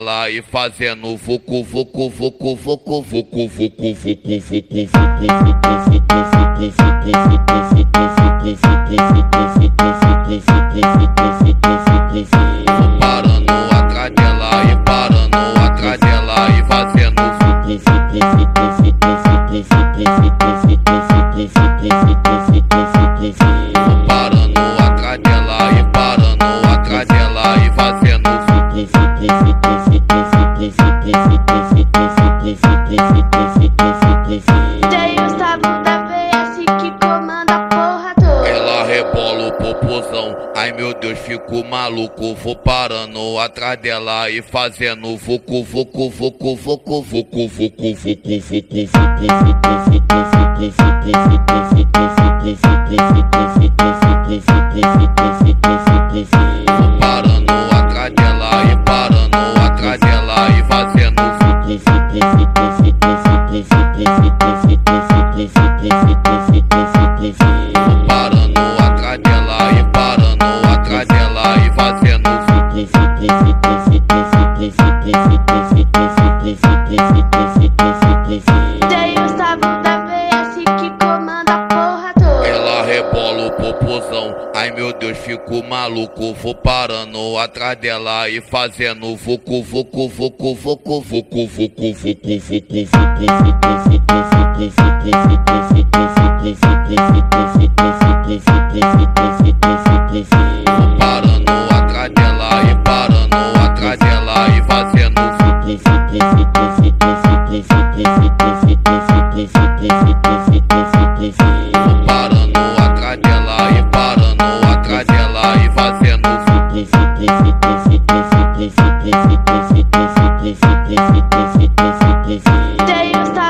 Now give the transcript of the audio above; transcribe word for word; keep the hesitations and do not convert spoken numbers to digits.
lá e fazendo vucu vucu vucu vucu vucu vucu vucu vucu parando atrás dela e parando atrás dela e fazendo parando atrás dela e parando atrás dela e fazendo Tem o Gustavo da V S que comanda a porra toda. Ela rebola o popozão, ai meu Deus, fico maluco. Vou parando atrás dela e fazendo vucu vucu vucu vucu vucu vucu vucu vucu parando atrás dela e parando atrás dela e fazendo parando atrás dela e parando atrás dela e fazendo Tem o Gustavo da V S que comanda a porra toda. ela rebola o popozão, ai meu Deus, fico maluco. Vou parando atrás dela e fazendo vucu vucu vucu vucu vucu vucu vucu vucu parando atrás dela e parando atrás dela e fazendo parando atrás dela e parando atrás dela e fazendo Tem o